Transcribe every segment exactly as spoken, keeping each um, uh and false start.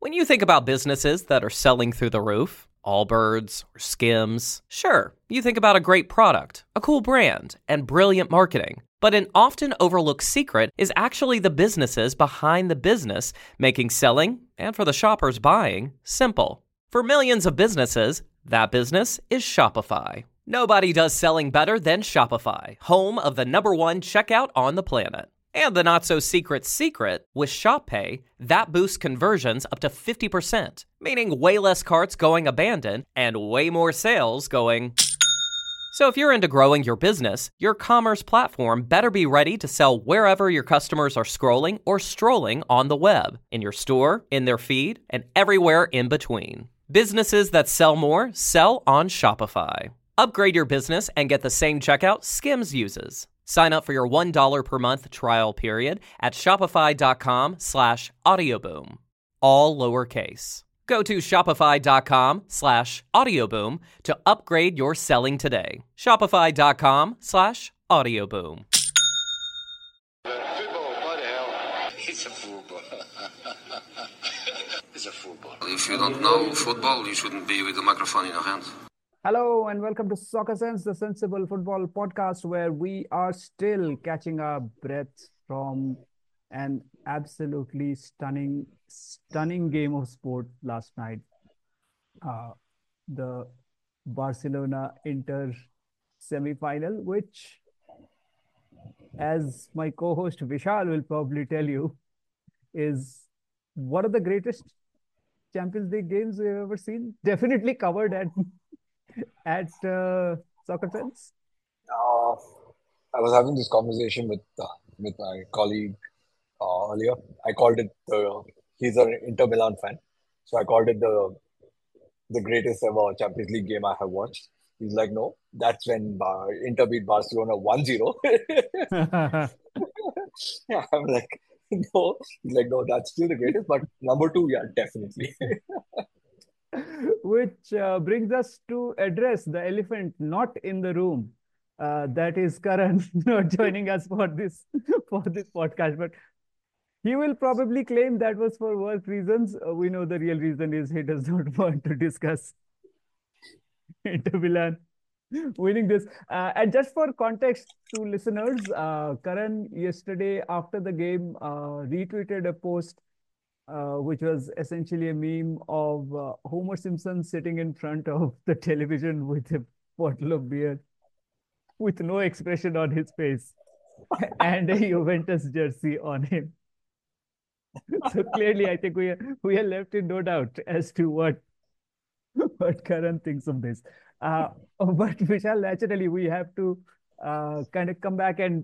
When you think about businesses that are selling through the roof, Allbirds or Skims, sure, you think about a great product, a cool brand, and brilliant marketing. But an often overlooked secret is actually the businesses behind the business, making selling, and for the shoppers buying, simple. For millions of businesses, that business is Shopify. Nobody does selling better than Shopify, home of the number one checkout on the planet. And the not-so-secret secret, with Shop Pay, that boosts conversions up to fifty percent, meaning way less carts going abandoned and way more sales going... So if you're into growing your business, your commerce platform better be ready to sell wherever your customers are scrolling or strolling on the web, in your store, in their feed, and everywhere in between. Businesses that sell more sell on Shopify. Upgrade your business and get the same checkout Skims uses. Sign up for your one dollar per month trial period at shopify.com slash audioboom. All lowercase. Go to shopify.com slash audioboom to upgrade your selling today. Shopify.com slash audioboom. Football, what the hell? It's a football. It's a football. If you don't know football, you shouldn't be with the microphone in your hand. Hello and welcome to Soccer Sense, the Sensible Football podcast, where we are still catching our breaths from an absolutely stunning, stunning game of sport last night. Uh, the Barcelona-Inter semi-final, which, as my co-host Vishal will probably tell you, is one of the greatest Champions League games we've ever seen. Definitely covered at at uh, Soccer Sense. Uh, I was having this conversation with uh, with my colleague uh, earlier. I called it the. He's an Inter Milan fan, so I called it the the greatest ever Champions League game I have watched. He's like, no, that's when Bar- Inter beat Barcelona one zero. Yeah, I'm like, no. He's like, no, that's still the greatest, but number two, yeah, definitely. Which uh, brings us to address the elephant not in the room. Uh, that is Karan not joining us for this for this podcast, but he will probably claim that was for work reasons. Uh, we know the real reason is he does not want to discuss Inter Milan winning this. Uh, and just for context to listeners, uh, Karan yesterday after the game uh, retweeted a post Uh, which was essentially a meme of uh, Homer Simpson sitting in front of the television with a bottle of beer, with no expression on his face, and a Juventus jersey on him. So clearly, I think we are, we are left in no doubt as to what what Karan thinks of this. Uh, but Vishal, naturally, we have to uh, kind of come back and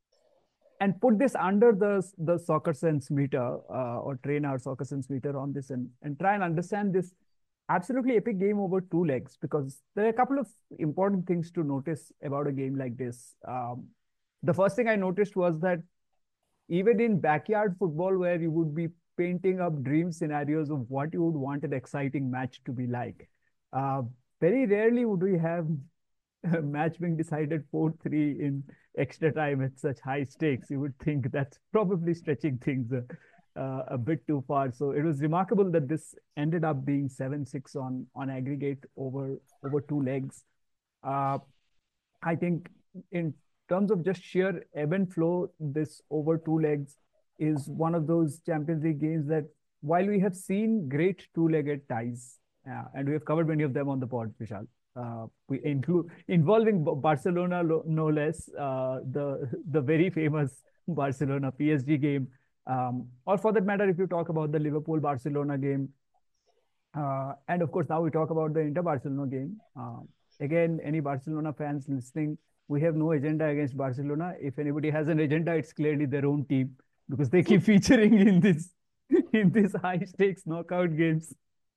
and put this under the the Soccer Sense meter uh, or train our Soccer Sense meter on this and, and try and understand this absolutely epic game over two legs, because there are a couple of important things to notice about a game like this. Um, the first thing I noticed was that even in backyard football, where you would be painting up dream scenarios of what you would want an exciting match to be like, uh, very rarely would we have a match being decided four three in extra time at such high stakes. You would think that's probably stretching things a, uh, a bit too far. So it was remarkable that this ended up being seven six on, on aggregate over, over two legs. Uh, I think in terms of just sheer ebb and flow, this over two legs is one of those Champions League games that, while we have seen great two-legged ties, uh, and we have covered many of them on the pod, Vishal, Uh, we include involving Barcelona, no less, uh, the the very famous Barcelona P S G game, um, or for that matter, if you talk about the Liverpool Barcelona game, uh, and of course now we talk about the Inter Barcelona game. Uh, again, any Barcelona fans listening, we have no agenda against Barcelona. If anybody has an agenda, it's clearly their own team, because they keep featuring in this in these high stakes knockout games,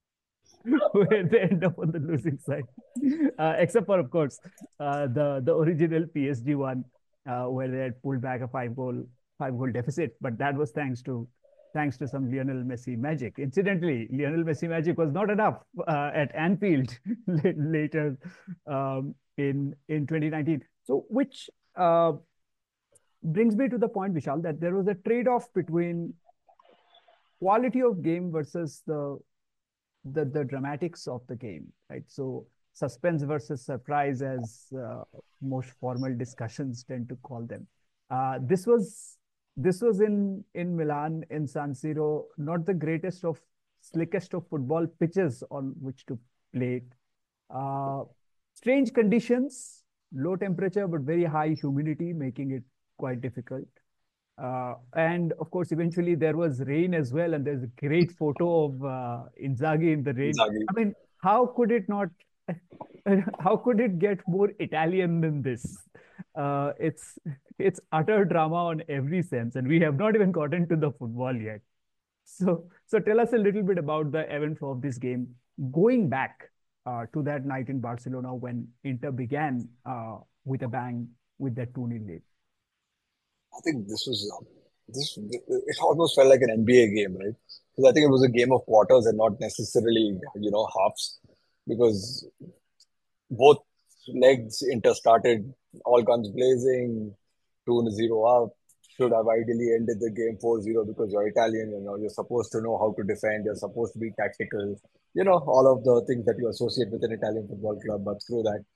where they end up on the losing side, uh, except for, of course, uh, the the original P S G one, uh, where they had pulled back a five goal five goal deficit, but that was thanks to thanks to some Lionel Messi magic. Incidentally, Lionel Messi magic was not enough uh, at Anfield later um, in in twenty nineteen. So, which uh, brings me to the point, Vishal, that there was a trade-off between quality of game versus the the the dramatics of the game, right? So suspense versus surprise, as uh, most formal discussions tend to call them. Uh, this was this was in in Milan, in San Siro, not the greatest of slickest of football pitches on which to play it. Uh, Strange conditions, low temperature but very high humidity, making it quite difficult. Uh, and of course, eventually there was rain as well, and there's a great photo of uh, Inzaghi in the rain. Inzaghi. I mean, how could it not? How could it get more Italian than this? Uh, it's it's utter drama on every sense, and we have not even gotten to the football yet. So, so tell us a little bit about the events of this game, going back uh, to that night in Barcelona when Inter began uh, with a bang with that two nil lead. I think this was um, this. It almost felt like an N B A game, right? Because I think it was a game of quarters and not necessarily, you know, halves. Because both legs Inter started all guns blazing, two to zero up. Should have ideally ended the game four zero because you're Italian, you know, you're supposed to know how to defend, you're supposed to be tactical, you know, all of the things that you associate with an Italian football club, but screw that.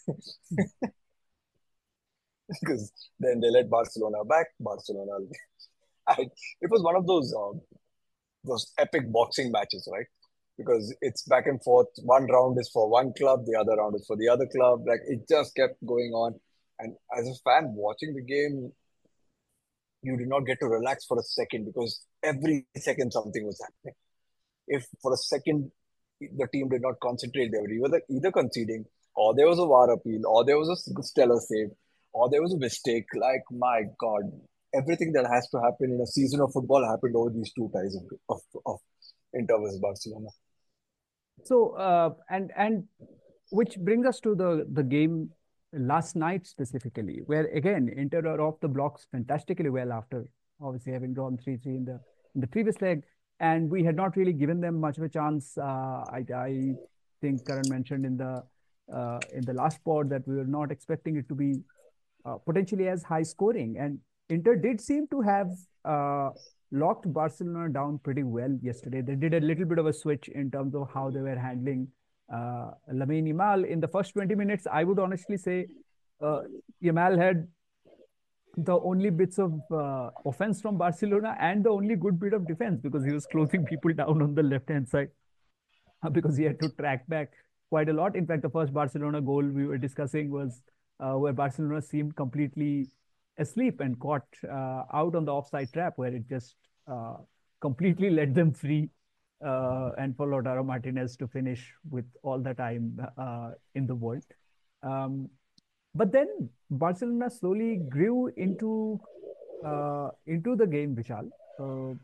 Because then they let Barcelona back. Barcelona, I, it was one of those um, those epic boxing matches, right? Because it's back and forth. One round is for one club, the other round is for the other club. Like it just kept going on. And as a fan watching the game, you did not get to relax for a second because every second something was happening. If for a second the team did not concentrate, they were either, either conceding, or there was a V A R appeal, or there was a stellar save, or there was a mistake. Like, my God, everything that has to happen in a season of football happened over these two ties of, of, of Inter versus Barcelona. So, uh, and and which brings us to the the game last night specifically, where again Inter are off the blocks fantastically well after obviously having drawn three three in the in the previous leg, and we had not really given them much of a chance. Uh, I I think Karan mentioned in the uh, in the last pod that we were not expecting it to be uh, potentially as high scoring, and Inter did seem to have uh, locked Barcelona down pretty well yesterday. They did a little bit of a switch in terms of how they were handling uh, Lamine Yamal in the first twenty minutes. I would honestly say uh, Yamal had the only bits of uh, offense from Barcelona and the only good bit of defense because he was closing people down on the left hand side uh, because he had to track back quite a lot. In fact, the first Barcelona goal we were discussing was uh, where Barcelona seemed completely asleep and caught uh, out on the offside trap, where it just uh, completely let them free uh, and for Lautaro Martinez to finish with all the time uh, in the world. Um, but then Barcelona slowly grew into uh, into the game, Vishal. Uh,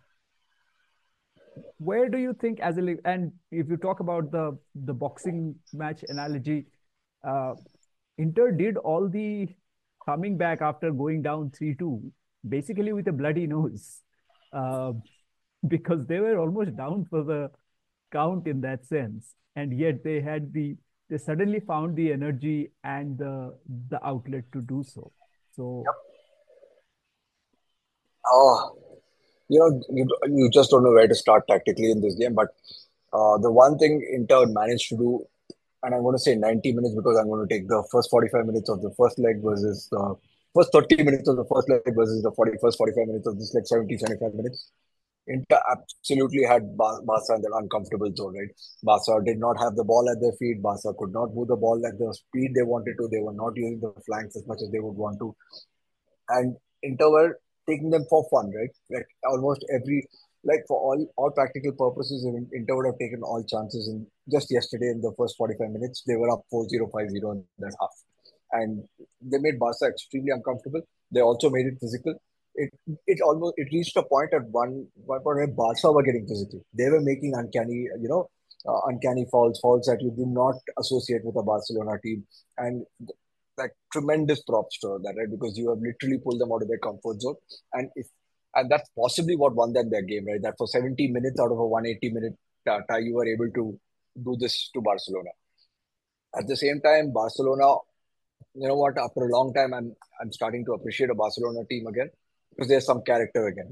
where do you think, as a and if you talk about the the boxing match analogy, uh, Inter did all the coming back after going down three two, basically with a bloody nose, uh, because they were almost down for the count in that sense, and yet they had the they suddenly found the energy and the the outlet to do so. So Yep. Oh, you know, you, you just don't know where to start tactically in this game. But uh, the one thing Inter managed to do, and I'm going to say ninety minutes because I'm going to take the first forty-five minutes of the first leg versus the first thirty minutes of the first leg versus the forty, first forty-five minutes of this leg, seventy, seventy-five minutes. Inter absolutely had Bar- Barca in that uncomfortable zone, right? Barca did not have the ball at their feet. Barca could not move the ball at the speed they wanted to. They were not using the flanks as much as they would want to. And Inter were taking them for fun, right? Like almost every, like for all all practical purposes, Inter would have taken all chances. And just yesterday, in the first forty-five minutes, they were up four zero, five zero in that half. And they made Barca extremely uncomfortable. They also made it physical. It it almost it reached a point at one one point where Barca were getting physical. They were making uncanny, you know, uh, uncanny fouls, fouls that you do not associate with a Barcelona team. And like tremendous props to that, right? Because you have literally pulled them out of their comfort zone, and if and that's possibly what won them their game, right? That for seventy minutes out of a one hundred eighty minute uh, tie, you were able to do this to Barcelona. At the same time, Barcelona, you know what? After a long time, I'm I'm starting to appreciate a Barcelona team again because there's some character again, right?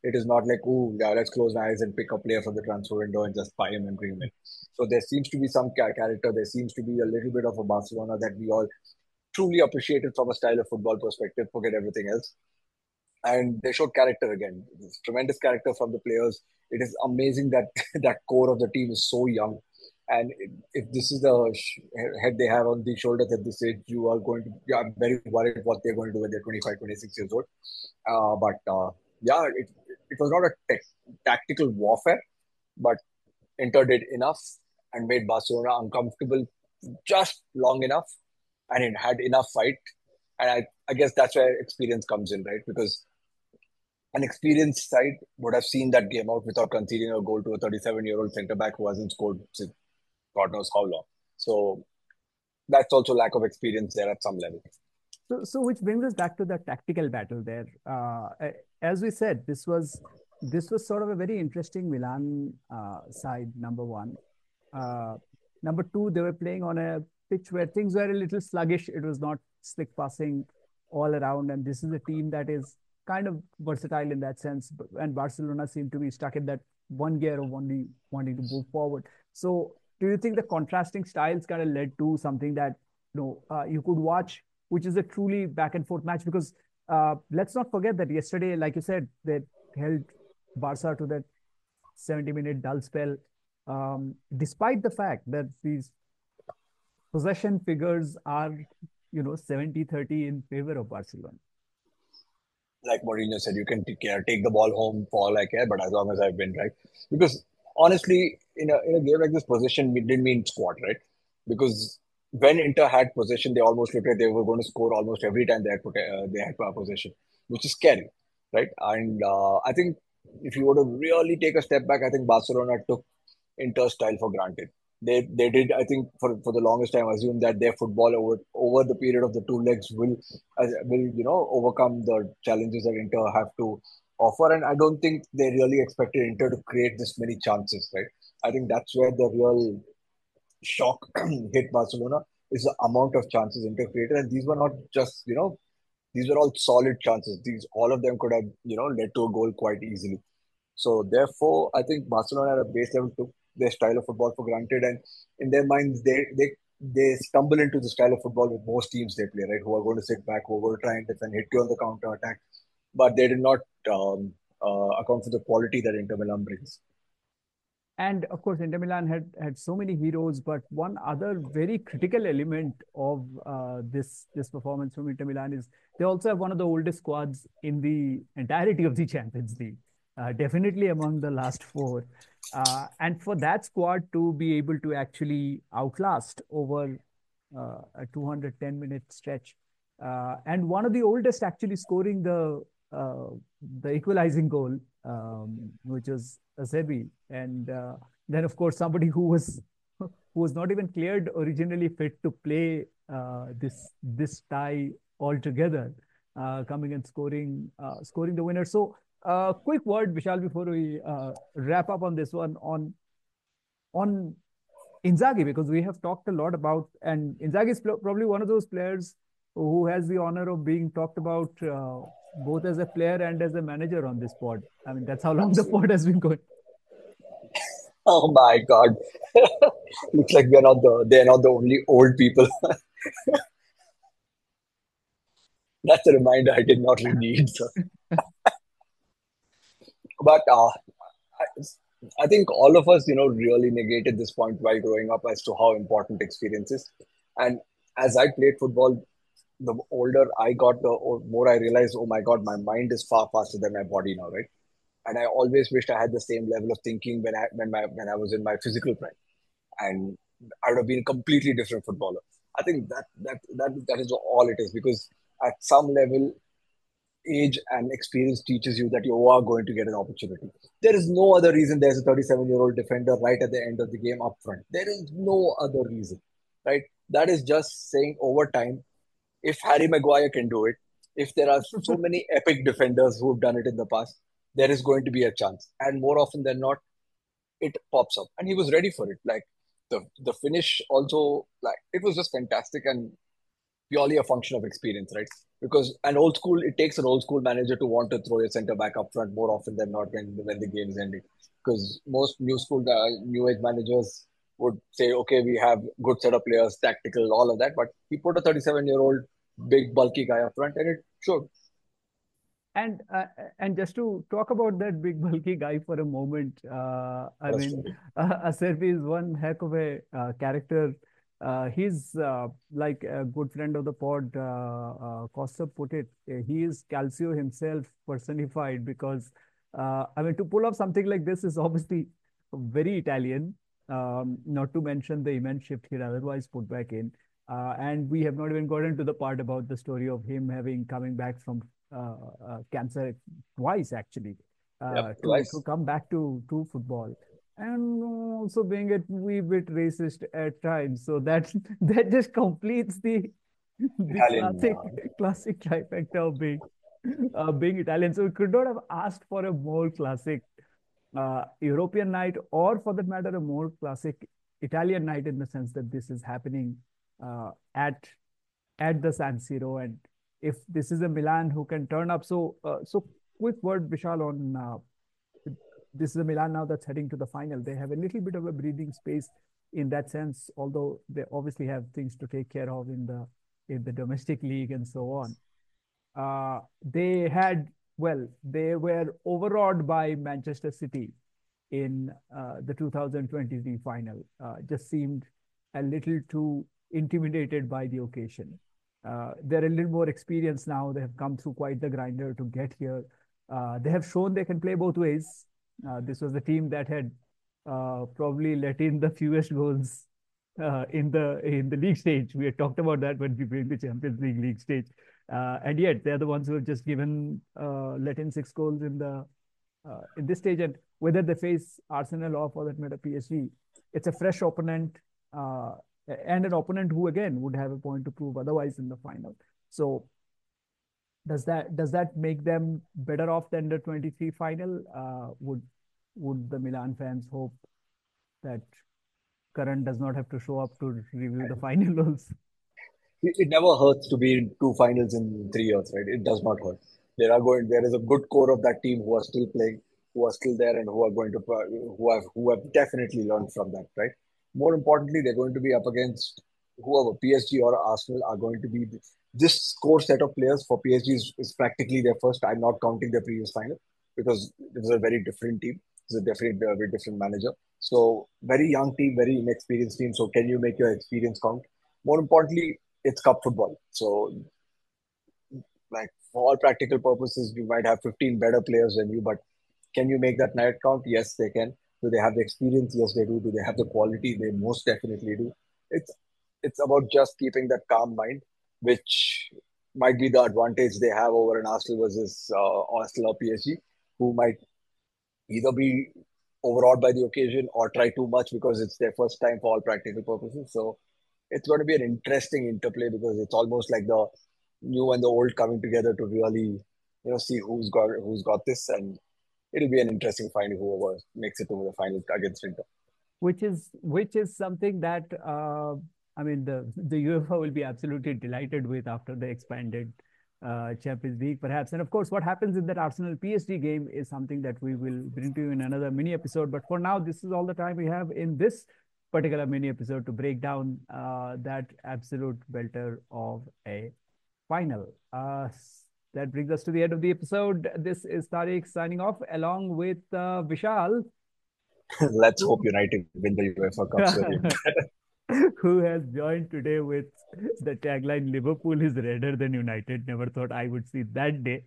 It is not like, oh, yeah, let's close my eyes and pick a player from the transfer window and just buy him and bring him in. So there seems to be some character. There seems to be a little bit of a Barcelona that we all truly appreciated from a style of football perspective. Forget everything else. And they showed character again. It's tremendous character from the players. It is amazing that that core of the team is so young. And if this is the head they have on the shoulders at this age, you are going to. Yeah, I'm very worried what they're going to do when they're twenty-five, twenty-six years old. Uh, but uh, yeah, it, it was not a tech, tactical warfare, but Inter did enough and made Barcelona uncomfortable just long enough, and it had enough fight. And I, I guess that's where experience comes in, right? Because an experienced side would have seen that game out without conceding a goal to a thirty-seven-year-old centre back who hasn't scored since God knows how long. So that's also lack of experience there at some level. So, so which brings us back to the tactical battle there. Uh, as we said, this was this was sort of a very interesting Milan uh, side. Number one, uh, number two, they were playing on a pitch where things were a little sluggish. It was not slick passing all around, and this is a team that is kind of versatile in that sense. And Barcelona seemed to be stuck in that one gear of only wanting to move forward. So, do you think the contrasting styles kind of led to something that you know uh, you could watch, which is a truly back and forth match? Because uh, let's not forget that yesterday, like you said, they held Barca to that seventy minute dull spell, um, despite the fact that these possession figures are, you know, seventy thirty in favor of Barcelona. Like Mourinho said, you can take care, take the ball home for all I care, but as long as I win, right? Because honestly, in a, in a game like this, possession didn't mean squat, right? Because when Inter had possession, they almost looked like they were going to score almost every time they had uh, they had possession, which is scary, right? And uh, I think if you were to really take a step back, I think Barcelona took Inter style for granted. They they did, I think, for, for the longest time assume that their football over over the period of the two legs will uh, will you know overcome the challenges that Inter have to offer. And I don't think they really expected Inter to create this many chances, right? I think that's where the real shock hit Barcelona is the amount of chances Inter created, and these were not just you know these were all solid chances. These all of them could have you know led to a goal quite easily. So therefore, I think Barcelona at a base level took their style of football for granted, and in their minds, they they they stumble into the style of football with most teams they play, right? Who are going to sit back, who are going to try and defend, hit you on the counter attack, but they did not um, uh, account for the quality that Inter Milan brings. And of course, Inter Milan had had so many heroes, but one other very critical element of uh, this this performance from Inter Milan is they also have one of the oldest squads in the entirety of the Champions League, uh, definitely among the last four. Uh, and for that squad to be able to actually outlast over uh, a two hundred ten minute stretch, uh, and one of the oldest actually scoring the uh, the equalizing goal, um, which was Acerbi, and uh, then of course somebody who was who was not even cleared originally fit to play uh, this this tie altogether, uh, coming and scoring uh, scoring the winner. So, uh, quick word, Vishal, before we uh, wrap up on this one on on Inzaghi, because we have talked a lot about, and Inzaghi is probably one of those players who has the honor of being talked about uh, both as a player and as a manager on this pod. I mean, that's how long the pod has been going. Oh my God! Looks like we're not the they're not the only old people. That's a reminder I did not really need. So. But uh, I, I think all of us, you know, really negated this point while growing up as to how important experience is. And as I played football, the older I got, the more I realized, oh my God, my mind is far faster than my body now, right? And I always wished I had the same level of thinking when I when my when I was in my physical prime, and I would have been a completely different footballer. I think that that that that is all it is, because at some level, age and experience teaches you that you are going to get an opportunity. There is no other reason there's a thirty-seven year old defender right at the end of the game up front. There is no other reason, right? That is just saying over time, if Harry Maguire can do it, if there are so many epic defenders who've done it in the past, there is going to be a chance. And more often than not, it pops up. And he was ready for it. Like the the finish also, like it was just fantastic. And purely a function of experience, right? Because an old school, it takes an old school manager to want to throw your center back up front more often than not when when the game is ending. Because most new school, uh, new age managers would say, okay, we have good set of players, tactical, all of that, but he put a thirty-seven year old big bulky guy up front, and it showed. And uh, and just to talk about that big bulky guy for a moment, uh, I That's mean, true. uh, Acerbi is one heck of a uh, character. Uh, he's uh, like a good friend of the pod, uh, uh, Costa put it. uh, He is Calcio himself personified because, uh, I mean, to pull off something like this is obviously very Italian. Um, not to mention the immense shift he'd otherwise put back in. Uh, and we have not even gotten to the part about the story of him having coming back from uh, uh, cancer twice actually Yep, uh, to to twice. come back to to football and also being a wee bit racist at times. So that that just completes the the Italian. classic Uh, classic trifecta of being uh, being Italian. So we could not have asked for a more classic uh, European night, or for that matter, a more classic Italian night in the sense that this is happening uh, at at the San Siro, and if this is a Milan who can turn up, so uh, so quick word, Vishal, on uh, this is a Milan now that's heading to the final. They have a little bit of a breathing space in that sense, although they obviously have things to take care of in the in the domestic league and so on. Uh, they had, well, they were overawed by Manchester City in uh, the two thousand twenty-three final. Uh, just seemed a little too intimidated by the occasion. Uh, they're a little more experienced now. They have come through quite the grinder to get here. Uh, they have shown they can play both ways. Uh, this was the team that had uh, probably let in the fewest goals uh, in the in the league stage. We had talked about that when we bring the Champions League league stage, uh, and yet they're the ones who have just given uh, let in six goals in the uh, in this stage. And whether they face Arsenal or for that matter P S G, it's a fresh opponent uh, and an opponent who again would have a point to prove otherwise in the final. So does that does that make them better off than the twenty-three final? Uh, would would the Milan fans hope that Karan does not have to show up to review the final also? it, it never hurts to be in two finals in three years, right? It does not hurt. There are going. There is a good core of that team who are still playing, who are still there, and who are going to who have who have definitely learned from that, right? More importantly, they're going to be up against whoever P S G or Arsenal are going to be. This core set of players for P S G is, is practically their first. I'm not counting their previous final because it was a very different team. It's a different, uh, very different manager. So very young team, very inexperienced team. So can you make your experience count? More importantly, it's cup football. So, like for all practical purposes, you might have fifteen better players than you, but can you make that night count? Yes, they can. Do they have the experience? Yes, they do. Do they have the quality? They most definitely do. It's it's about just keeping that calm mind, which might be the advantage they have over an Arsenal versus uh, Arsenal or P S G, who might either be overawed by the occasion or try too much because it's their first time for all practical purposes. So it's going to be an interesting interplay because it's almost like the new and the old coming together to really, you know, see who's got who's got this, and it'll be an interesting final whoever makes it to the final against Inter. which is which is something that uh, I mean the the UEFA will be absolutely delighted with after the expanded uh, Champions League, perhaps. And of course, what happens in that Arsenal P S G game is something that we will bring to you in another mini episode. But for now, this is all the time we have in this particular mini episode to break down uh, that absolute belter of a final. Uh, that brings us to the end of the episode. This is Tariq signing off along with uh, Vishal. Let's hope United win the UEFA Cup soon. Who has joined today with the tagline Liverpool is redder than United. Never thought I would see that day.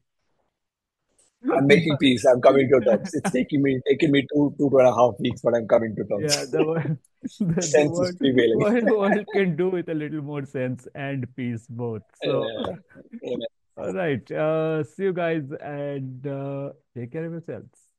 I'm making peace. I'm coming to terms. It's taking me taking me two two two and a half weeks, but I'm coming to terms. Yeah, the world, the, the Sense is world, prevailing. world, world can do with a little more sense and peace both. So, Yeah. Amen. all right. Uh, see you guys and uh, take care of yourselves.